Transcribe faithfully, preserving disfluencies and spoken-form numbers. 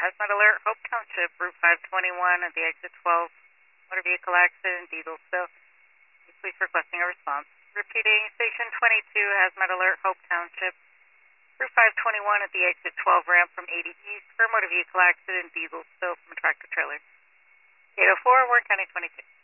Hazmat alert, Hope Township, Route five twenty-one at the exit twelve, motor vehicle accident, Dieselsville. Police requesting a response. Repeating, Station twenty-two, Hazmat alert, Hope Township, Route five twenty-one at the exit twelve ramp from eighty East for motor vehicle accident, Dieselsville from a tractor trailer. eight oh four, Warren County twenty-two.